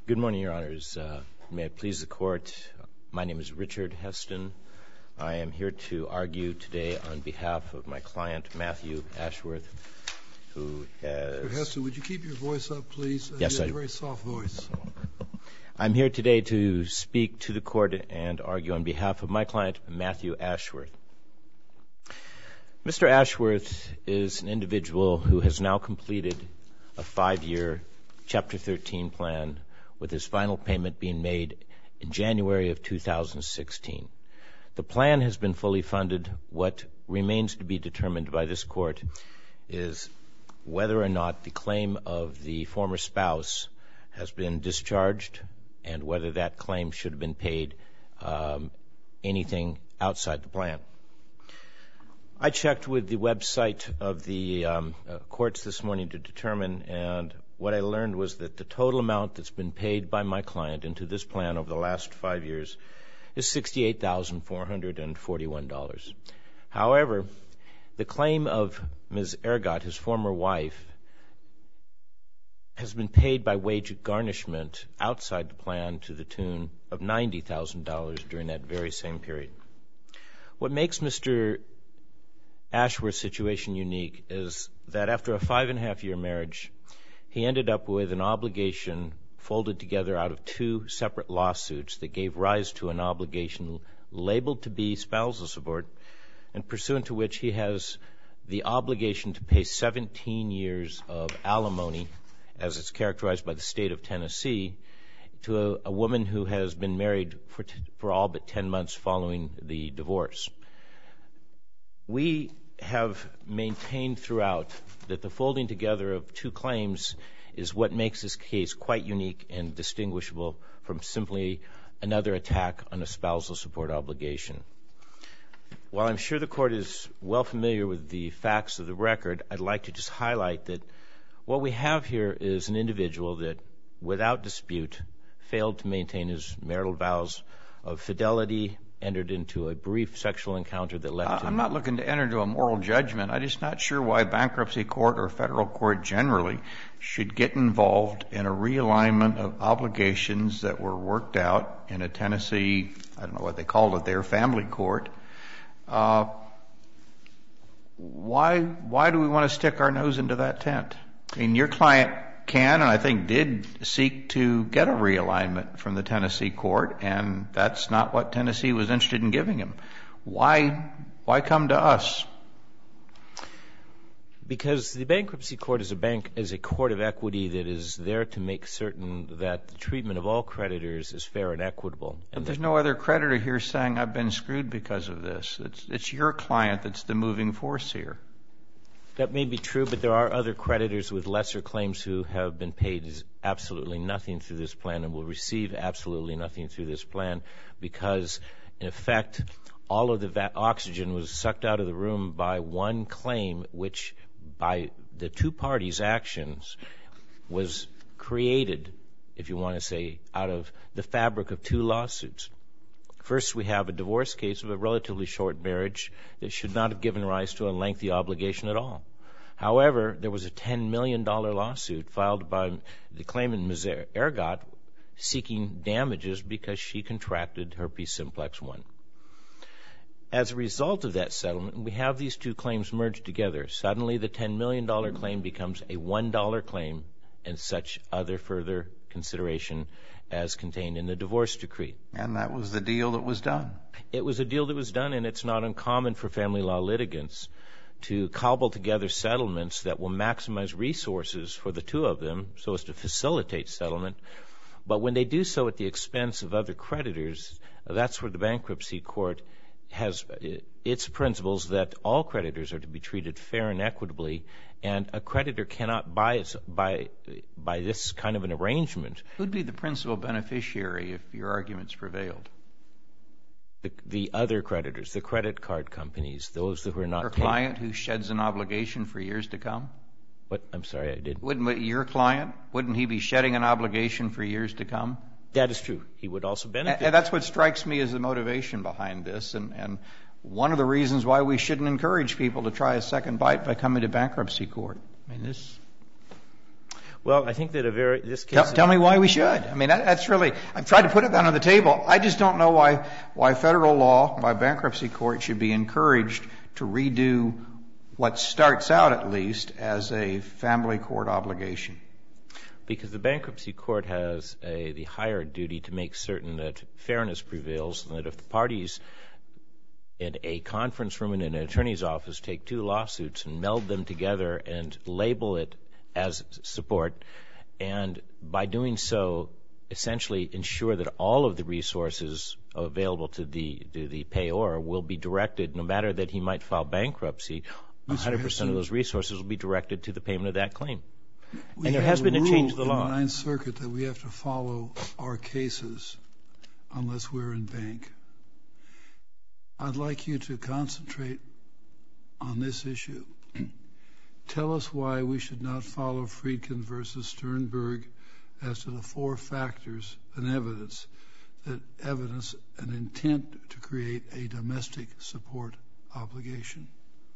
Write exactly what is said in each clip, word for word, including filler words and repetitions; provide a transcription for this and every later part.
Good morning, Your Honors. Uh, may it please the Court, my name is Richard Heston. I am here to argue today on behalf of my client, Matthew Ashworth, who has... Mister Heston, would you keep your voice up, please? Yes, you I... have a very soft voice. I'm here today to speak to the Court and argue on behalf of my client, Matthew Ashworth. Mister Ashworth is an individual who has now completed a five-year Chapter thirteen plan with his final payment being made in January of two thousand sixteen. The plan has been fully funded. What remains to be determined by this Court is whether or not the claim of the former spouse has been discharged and whether that claim should have been paid um, anything outside the plan. I checked with the website of the um, uh, courts this morning to determine, and what I learned was that the total amount that's been paid by my client into this plan over the last five years is sixty-eight thousand four hundred forty-one dollars. However, the claim of Miz Ergot, his former wife, has been paid by wage garnishment outside the plan to the tune of ninety thousand dollars during that very same period. What makes Mister Ashworth's situation unique is that after a five and a half year marriage, he ended up with an obligation folded together out of two separate lawsuits that gave rise to an obligation labeled to be spousal support, and pursuant to which he has the obligation to pay seventeen years of alimony, as it's characterized by the state of Tennessee, to a, a woman who has been married for, t- for all but ten months following the divorce. We have maintained throughout that the folding together of two claims is what makes this case quite unique and distinguishable from simply another attack on a spousal support obligation. While I'm sure the Court is well familiar with the facts of the record, I'd like to just highlight that what we have here is an individual that, without dispute, failed to maintain his marital vows of fidelity, entered into a brief sexual encounter that left uh, him... I'm not looking to enter into a moral judgment. I'm just not sure why bankruptcy court or federal court generally should get involved in a realignment of obligations that were worked out in a Tennessee, I don't know what they called it there, family court. Uh, why, why do we want to stick our nose into that tent? I mean, your client can, and I think did, seek to get a realignment from the Tennessee court, and that's not what Tennessee was interested in giving him. Why, why come to us? Because the bankruptcy court is a bank is a court of equity that is there to make certain that the treatment of all creditors is fair and equitable. But there's no other creditor here saying I've been screwed because of this. It's, it's your client that's the moving force here. That may be true, but there are other creditors with lesser claims who have been paid absolutely nothing through this plan and will receive absolutely nothing through this plan because, in effect, all of the va- oxygen was sucked out of the room by one claim, which, by the two parties' actions, was created, if you want to say, out of the fabric of two lawsuits. First, we have a divorce case of a relatively short marriage that should not have given rise to a lengthy obligation at all. However, there was a ten million dollars lawsuit filed by the claimant, Miz Ergot, seeking damages because she contracted herpes simplex one. As a result of that settlement, we have these two claims merged together. Suddenly, the ten million dollars claim becomes a one dollar claim and such other further consideration as contained in the divorce decree. And that was the deal that was done. It was a deal that was done, and it's not uncommon for family law litigants to cobble together settlements that will maximize resources for the two of them so as to facilitate settlement. But when they do so at the expense of other creditors, that's where the bankruptcy court has its principles that all creditors are to be treated fair and equitably, and a creditor cannot buy by by this kind of an arrangement. Who'd be the principal beneficiary if your arguments prevailed? The, the other creditors, the credit card companies, those who are not Your paid. client who sheds an obligation for years to come? What? I'm sorry, I did. Wouldn't your client, wouldn't he be shedding an obligation for years to come? That is true. He would also benefit. And that's what strikes me as the motivation behind this. And, and one of the reasons why we shouldn't encourage people to try a second bite by coming to bankruptcy court. I mean, this... Well, I think that a very this case. Tell, tell me why we should. I mean, that, that's really. I've tried to put it down on the table. I just don't know why why federal law, why bankruptcy court should be encouraged to redo what starts out at least as a family court obligation. Because the bankruptcy court has a, the higher duty to make certain that fairness prevails, and that if the parties in a conference room in an attorney's office take two lawsuits and meld them together and label it as support, and by doing so essentially ensure that all of the resources available to the to the payor will be directed, no matter that he might file bankruptcy, one hundred percent of those resources will be directed to the payment of that claim. We and there has been a change to the law. In the Ninth Circuit that we have to follow our cases unless we're in bank. I'd like you to concentrate on this issue. Tell us why we should not follow Friedkin versus Sternberg as to the four factors and evidence that evidence an intent to create a domestic support obligation.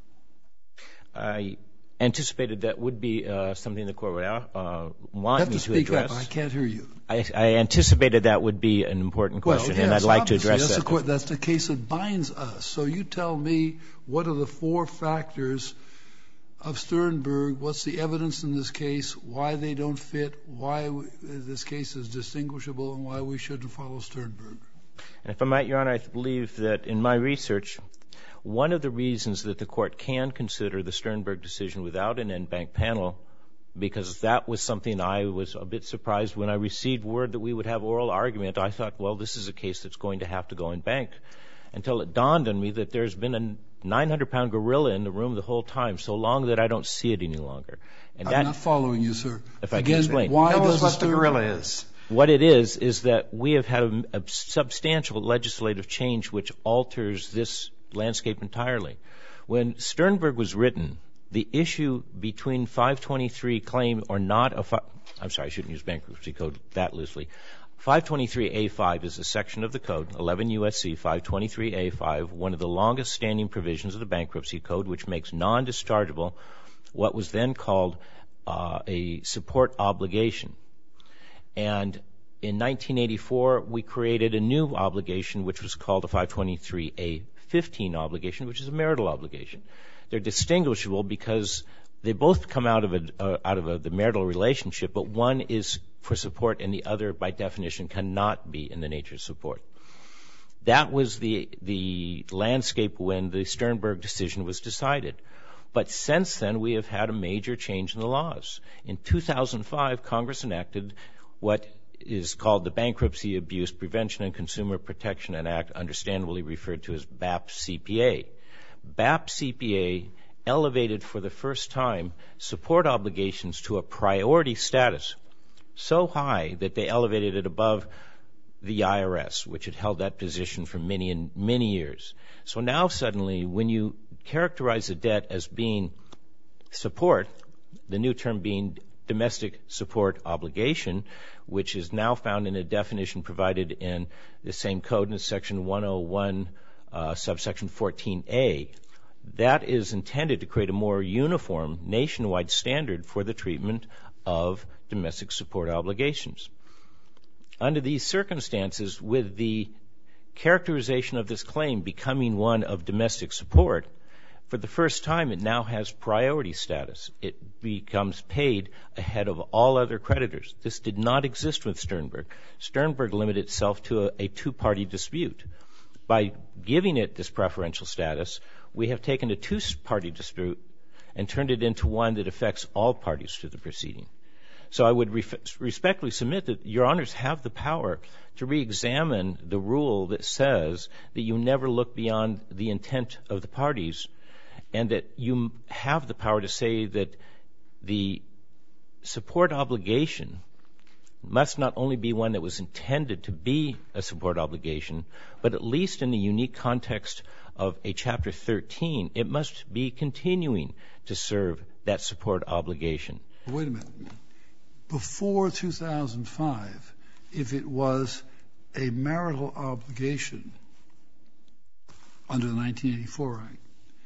I anticipated that would be uh, something the court would uh, want you have me to to speak address. Up. I can't hear you. I, I anticipated that would be an important question, well, yes, and I'd like to obviously. address that's that. The court, that's the case that binds us. So you tell me, what are the four factors of Sternberg? What's the evidence in this case? Why they don't fit? Why this case is distinguishable, and why we shouldn't follow Sternberg? And if I might, Your Honor, I believe that in my research, one of the reasons that the court can consider the Sternberg decision without an en banc panel, because that was something I was a bit surprised when I received word that we would have oral argument. I thought, well, this is a case that's going to have to go en banc, until it dawned on me that there's been a nine hundred pound gorilla in the room the whole time, so long that I don't see it any longer. And I'm that, not following you, sir. If I Again, can explain. Why Tell does us what the Sternberg- gorilla is. What it is, is that we have had a, a substantial legislative change which alters this landscape entirely. When Sternberg was written, the issue between five twenty-three claim or not of, I'm sorry, I shouldn't use bankruptcy code that loosely. five twenty-three A five is a section of the code, eleven U S C five twenty-three A five, one of the longest standing provisions of the bankruptcy code, which makes non-dischargeable what was then called uh, a support obligation. And in nineteen eighty-four, we created a new obligation, which was called a five twenty-three A fifteen obligation, which is a marital obligation. They're distinguishable because they both come out of a, uh, out of a, the marital relationship, but one is for support and the other, by definition, cannot be in the nature of support. That was the the landscape when the Sternberg decision was decided. But since then, we have had a major change in the laws. In two thousand five, Congress enacted what is called the Bankruptcy Abuse Prevention and Consumer Protection Act, understandably referred to as B A P C P A. B A P C P A elevated for the first time support obligations to a priority status, so high that they elevated it above the I R S, which had held that position for many and many years. So now suddenly, when you characterize a debt as being support, the new term being domestic support obligation, which is now found in a definition provided in the same code in section one oh one, uh, subsection fourteen A, that is intended to create a more uniform nationwide standard for the treatment of domestic support obligations. Under these circumstances, with the characterization of this claim becoming one of domestic support, for the first time it now has priority status. It becomes paid ahead of all other creditors. This did not exist with Sternberg. Sternberg limited itself to a, a two-party dispute. By giving it this preferential status, we have taken a two-party dispute and turned it into one that affects all parties to the proceeding. So I would re- respectfully submit that Your Honors have the power to re-examine the rule that says that you never look beyond the intent of the parties, and that you have the power to say that the support obligation must not only be one that was intended to be a support obligation, but at least in the unique context of a Chapter thirteen, it must be continuing to serve that support obligation. Wait a minute. Before two thousand five, if it was a marital obligation under the nineteen eighty-four Act,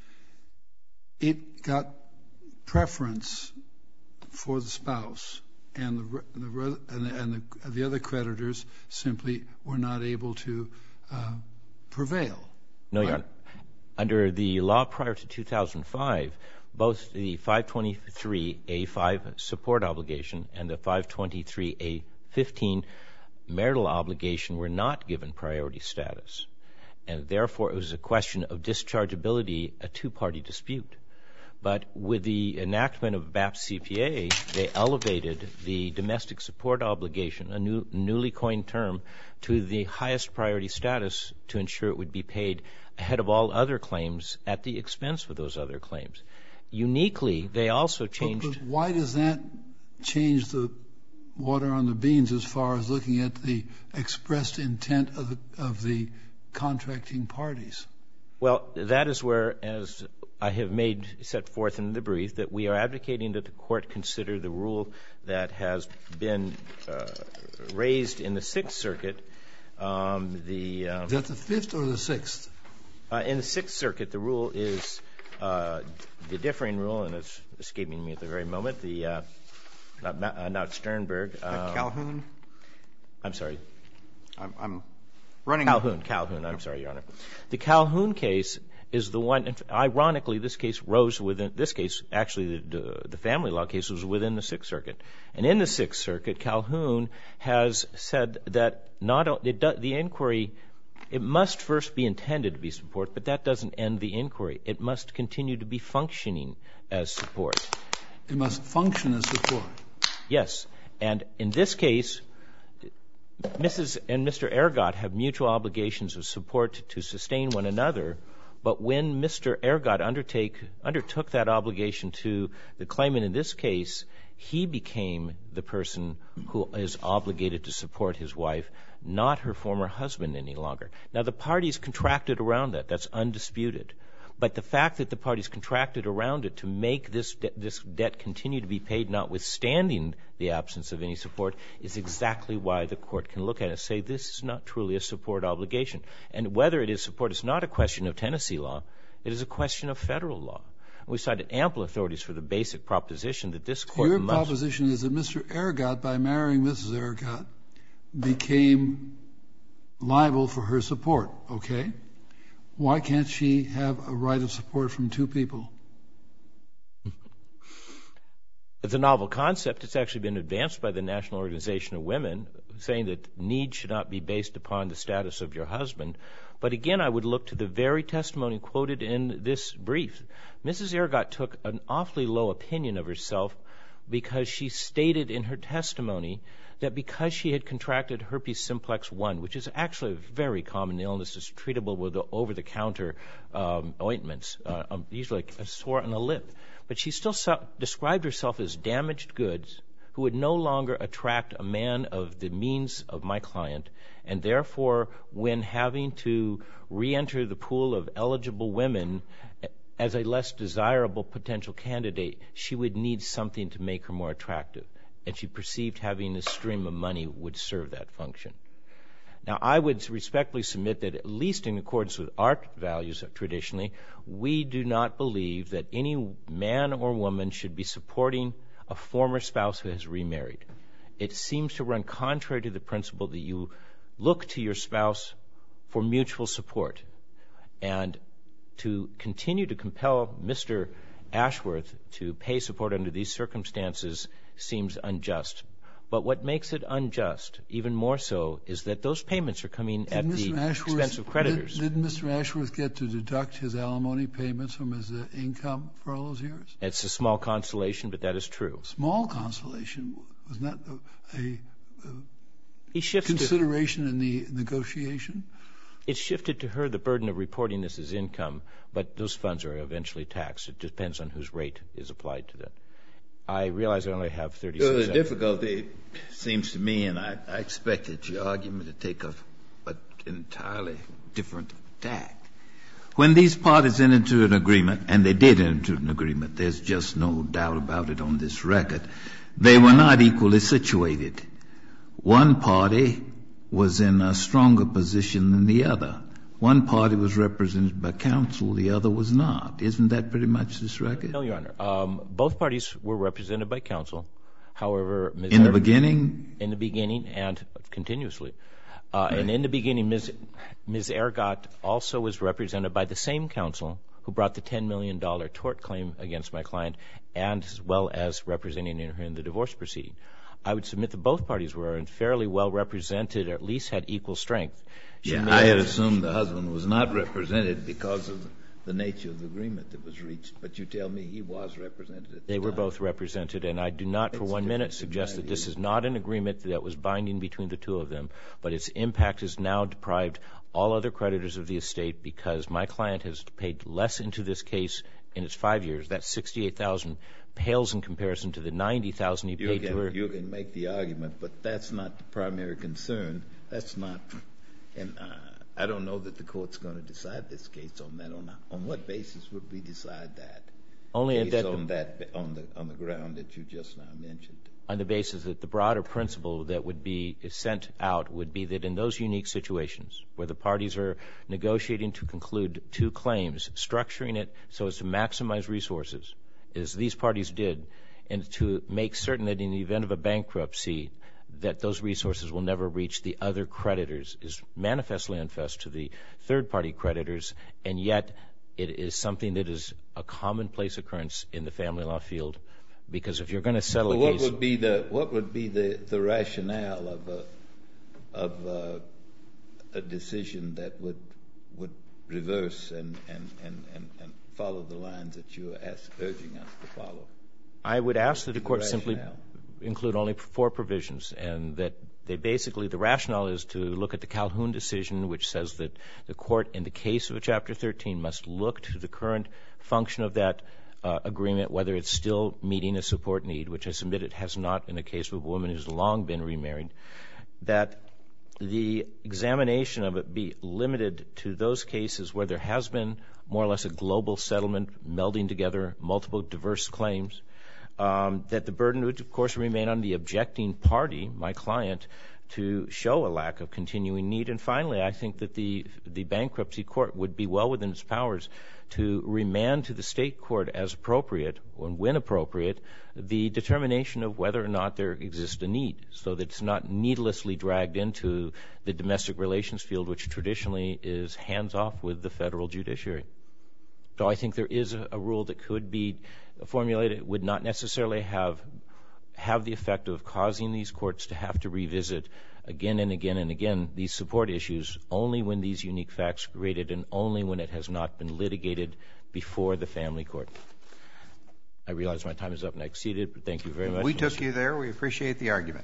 it got preference for the spouse and the the and the, and the, the other creditors simply were not able to uh, prevail. No, right? Your Honor. Under the law prior to two thousand five, both the five twenty-three A five support obligation and the five twenty-three A fifteen marital obligation were not given priority status. And therefore, it was a question of dischargeability, a two-party dispute. But with the enactment of B A P C P A, they elevated the domestic support obligation, a new, newly coined term, to the highest priority status to ensure it would be paid ahead of all other claims at the expense of those other claims. Uniquely, they also changed... But, but why does that change the water on the beans as far as looking at the expressed intent of the, of the contracting parties? Well, that is where, as I have made, set forth in the brief, that we are advocating that the court consider the rule that has been uh, raised in the Sixth Circuit. Um, the um, Is that the Fifth or the Sixth? Uh, in the Sixth Circuit, the rule is uh, the differing rule, and it's escaping me at the very moment, the uh, not, uh, not Sternberg. Um, Calhoun? I'm sorry. I'm, I'm running... Calhoun, Calhoun, I'm sorry, Your Honor. The Calhoun case is the one, ironically, this case rose within, this case, actually the, the family law case was within the Sixth Circuit. And in the Sixth Circuit, Calhoun has said that not it, the inquiry, it must first be intended to be support, but that doesn't end the inquiry. It must continue to be functioning as support. It must function as support. Yes. And in this case, Missus and Mister Ergot have mutual obligations of support to sustain one another, but when Mister Ergot undertake, undertook that obligation to the claimant in this case, he became the person who is obligated to support his wife, not her former husband any longer. Now, the parties contracted around that. That's undisputed. But the fact that the parties contracted around it to make this de- this debt continue to be paid, notwithstanding the absence of any support, is exactly why the court can look at it and say this is not truly a support obligation. And whether it is support is not a question of Tennessee law. It is a question of federal law. We cited ample authorities for the basic proposition that this court Your must... Your proposition is that Mister Ergot, by marrying Missus Ergot, became liable for her support, okay? Why can't she have a right of support from two people? It's a novel concept. It's actually been advanced by the National Organization of Women, saying that need should not be based upon the status of your husband. But again, I would look to the very testimony quoted in this brief. Missus Ergot took an awfully low opinion of herself because she stated in her testimony that because she had contracted herpes simplex one, which is actually a very common illness, it's treatable with the over-the-counter um, ointments, uh, um, usually like a sore on the lip. But she still saw, described herself as damaged goods who would no longer attract a man of the means of my client, and therefore, when having to re-enter the pool of eligible women as a less desirable potential candidate, she would need something to make her more attractive. And she perceived having a stream of money would serve that function. Now, I would respectfully submit that, at least in accordance with our values traditionally, we do not believe that any man or woman should be supporting a former spouse who has remarried. It seems to run contrary to the principle that you look to your spouse for mutual support. And to continue to compel Mister Ashworth to pay support under these circumstances seems unjust. But what makes it unjust, even more so, is that those payments are coming at the expense of creditors. Did, didn't Mister Ashworth get to deduct his alimony payments from his uh, income for all those years? It's a small consolation, but that is true. Small consolation? Was that a, a, a he consideration to, in the negotiation? It shifted to her the burden of reporting this as income, but those funds are eventually taxed. It depends on whose rate is applied to that. I realize I only have thirty-six seconds. So the difficulty seems to me, and I, I expected your argument to take a, a entirely different tack. When these parties enter into an agreement, and they did enter into an agreement, there's just no doubt about it on this record, they were not equally situated. One party was in a stronger position than the other. One party was represented by counsel, the other was not. Isn't that pretty much this record? No, Your Honor. Um, both parties were represented by counsel. However, Miz In the Er- beginning? In the beginning and continuously. Uh, and in the beginning, Miz Miz Ergot also was represented by the same counsel who brought the ten million dollars tort claim against my client, and as well as representing her in the divorce proceeding. I would submit that both parties were fairly well represented, or at least had equal strength. She Yeah, I had assumed the husband was not represented because of the nature of the agreement that was reached, but you tell me he was represented at the They were time. both represented, and I do not for Makes a one minute difference in suggest my that this view. is not an agreement that was binding between the two of them, but its impact has now deprived all other creditors of the estate because my client has paid less into this case in its five years. That sixty-eight thousand dollars pales in comparison to the ninety thousand dollars he You paid can, to her. you can make the argument, but that's not the primary concern. That's not, and uh, I don't know that the court's going to decide this case on that. On, on what basis would we decide that? Only Based that on that, on the on the ground that you just now mentioned. on the basis that the broader principle that would be sent out would be that in those unique situations where the parties are negotiating to conclude two claims, structuring it so as to maximize resources, as these parties did, and to make certain that in the event of a bankruptcy that those resources will never reach the other creditors is manifestly unfair to the third-party creditors, and yet it is something that is a commonplace occurrence in the family law field. Because if you're going to settle Well, a what case, would be the what would be the, the rationale of a of a, a decision that would would reverse and and, and, and, and follow the lines that you are ask, urging us to follow? I would ask that the court The simply rationale. include only four provisions, and that they basically, the rationale is to look at the Calhoun decision, which says that the court, in the case of a Chapter thirteen, must look to the current function of that uh, agreement, whether it's still meeting a support need, which I submit it has not in the case of a woman who's long been remarried, that the examination of it be limited to those cases where there has been more or less a global settlement melding together multiple diverse claims, um, that the burden would, of course, remain on the objecting party, my client, to show a lack of continuing need. And finally, I think that the the bankruptcy court would be well within its powers to remand to the state court as appropriate, or when appropriate, the determination of whether or not there exists a need, so that it's not needlessly dragged into the domestic relations field, which traditionally is hands-off with the federal judiciary. So I think there is a, a rule that could be formulated. It would not necessarily have have the effect of causing these courts to have to revisit again and again and again these support issues only when these unique facts are created and only when it has not been litigated before the family court. I realize my time is up and I exceeded, but thank you very much. We took you there. We appreciate the argument.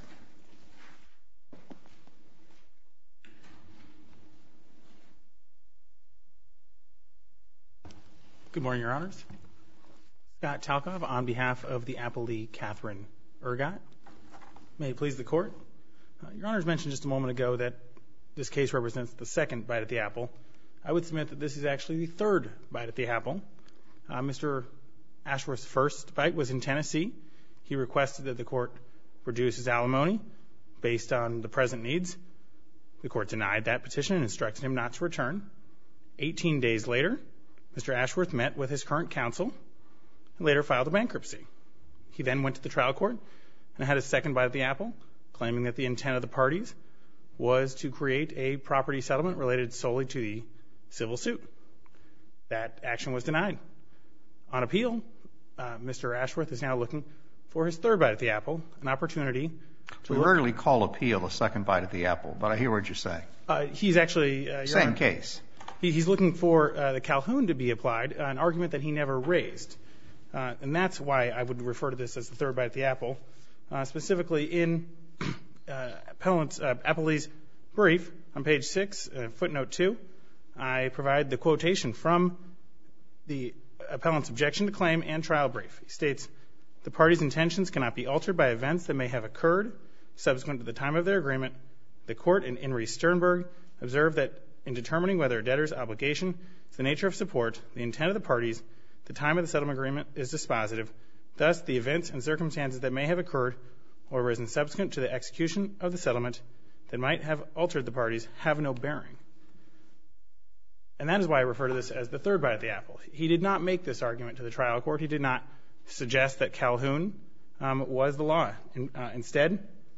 Good morning, Your Honors. Scott Talkov on behalf of the appellee Catherine Ergot. May it please the Court. Uh, Your Honors mentioned just a moment ago that this case represents the second bite at the apple. I would submit that this is actually the third bite at the apple. Uh, Mister Ashworth's first bite was in Tennessee. He requested that the Court reduce his alimony based on the present needs. The Court denied that petition and instructed him not to return. Eighteen days later, Mister Ashworth met with his current counsel and later filed a bankruptcy. He then went to the trial court and had a second bite at the apple, claiming that the intent of the parties was to create a property settlement related solely to the civil suit. That action was denied. On appeal, uh, Mister Ashworth is now looking for his third bite at the apple, an opportunity to We look- rarely call appeal a second bite at the apple, but I hear what you're saying. Uh, he's actually... Uh, Your Same Honor, case. he, he's looking for uh, the Calhoun to be applied, uh, an argument that he never raised. Uh, and that's why I would refer to this as the third bite at the apple. Uh, specifically in uh, appellant's, uh, appellee's brief on page six, uh, footnote two, I provide the quotation from the appellant's objection to claim and trial brief. He states, the parties' intentions cannot be altered by events that may have occurred subsequent to the time of their agreement. The court in In re Sternberg observed that in determining whether a debtor's obligation is the nature of support, the intent of the parties, the time of the settlement agreement is dispositive. Thus, the events and circumstances that may have occurred or arisen subsequent to the execution of the settlement that might have altered the parties have no bearing. And that is why I refer to this as the third bite at the apple. He did not make this argument to the trial court. He did not suggest that Calhoun um, was the law. In, uh, instead,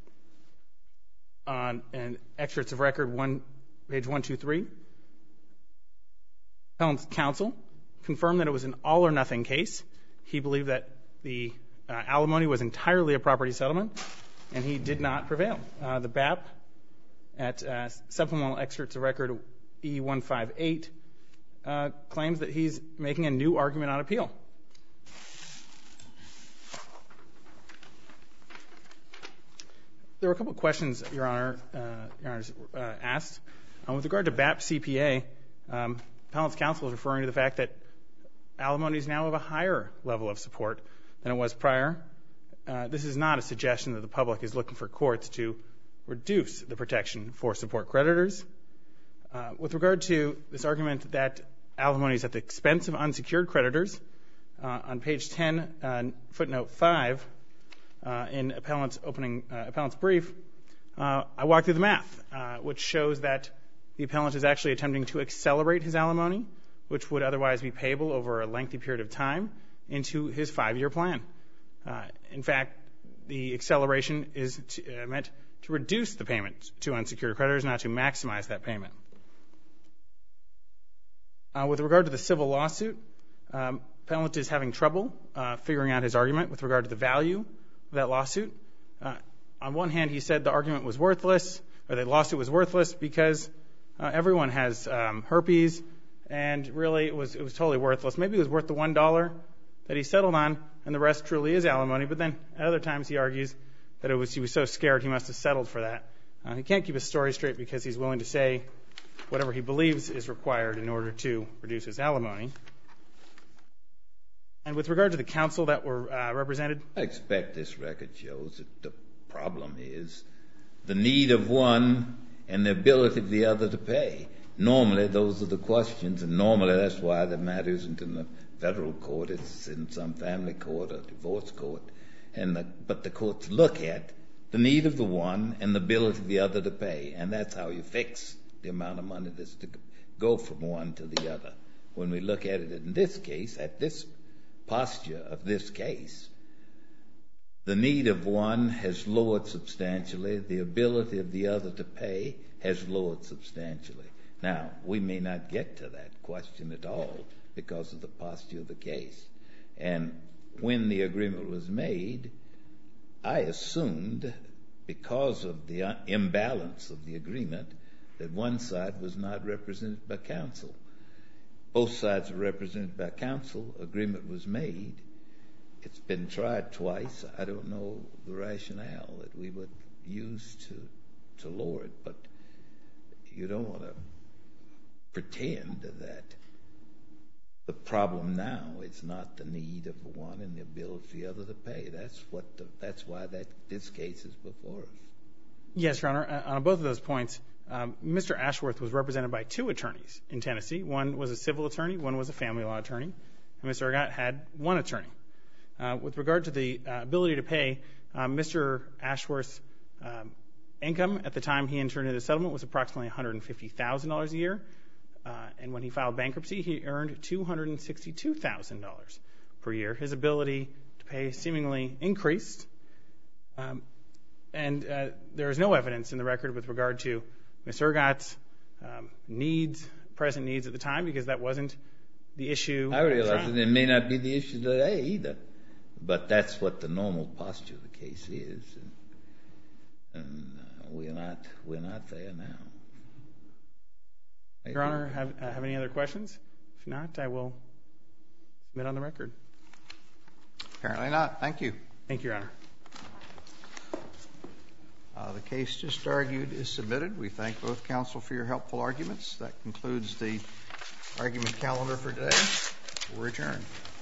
on an excerpts of record one, page one two three, appellant's counsel confirmed that it was an all-or-nothing case. He believed that the uh, alimony was entirely a property settlement, and he did not prevail. Uh, the B A P at uh, supplemental excerpts of record E one fifty-eight uh, claims that he's making a new argument on appeal. There were a couple of questions, Your Honor, uh, Your Honor's uh, asked. Uh, with regard to B A P C P A, um, appellant's counsel is referring to the fact that alimony is now of a higher level of support than it was prior. Uh, this is not a suggestion that the public is looking for courts to reduce the protection for support creditors. Uh, with regard to this argument that alimony is at the expense of unsecured creditors, uh, on page ten, uh, footnote five, uh, in appellant's opening, uh, appellant's brief, uh, I walked through the math, uh, which shows that the appellant is actually attempting to accelerate his alimony, which would otherwise be payable over a lengthy period of time, into his five-year plan. Uh, in fact, the acceleration is to, uh, meant to reduce the payment to unsecured creditors, not to maximize that payment. Uh, with regard to the civil lawsuit, um, appellant is having trouble uh, figuring out his argument with regard to the value of that lawsuit. Uh, on one hand, he said the argument was worthless, or the lawsuit was worthless because uh, everyone has um, herpes, and really it was it was totally worthless. Maybe it was worth the one dollar that he settled on, and the rest truly is alimony. But then at other times he argues that it was he was so scared he must have settled for that. Uh, he can't keep his story straight because he's willing to say whatever he believes is required in order to reduce his alimony. And with regard to the counsel that were uh, represented, I expect this record shows that the problem is the need of one and the ability of the other to pay. Normally, those are the questions, and normally that's why the matter isn't in the federal court. It's in some family court or divorce court. And the, but the courts look at the need of the one and the ability of the other to pay, and that's how you fix the amount of money that's to go from one to the other. When we look at it in this case, at this posture of this case, the need of one has lowered substantially. The ability of the other to pay has lowered substantially. Now, we may not get to that question at all because of the posture of the case. And when the agreement was made, I assumed, because of the imbalance of the agreement, that one side was not represented by counsel. Both sides were represented by counsel. Agreement was made. It's been tried twice. I don't know the rationale that we would use to, to lower it, but you don't want to pretend that the problem now is not the need of one and the ability of the other to pay. That's what. The, that's why that this case is before us. Yes, Your Honor. On both of those points, um, Mister Ashworth was represented by two attorneys in Tennessee. One was a civil attorney, one was a family law attorney, and Mister Urgot had one attorney. Uh, with regard to the uh, ability to pay, um, Mister Ashworth's um, income at the time he entered into the settlement was approximately one hundred fifty thousand dollars a year. Uh, and when he filed bankruptcy, he earned two hundred sixty-two thousand dollars per year. His ability to pay seemingly increased. Um, and uh, there is no evidence in the record with regard to Miz Urgot's um, needs, present needs at the time, because that wasn't the issue. I realize that it may not be the issue today either, but that's what the normal posture of the case is. And, and uh, we're not, we're not there now. Your Honor, have, uh, have any other questions? If not, I will submit on the record. Apparently not. Thank you. Thank you, Your Honor. Uh, the case just argued is submitted. We thank both counsel for your helpful arguments. That concludes the argument calendar for today. We're adjourned.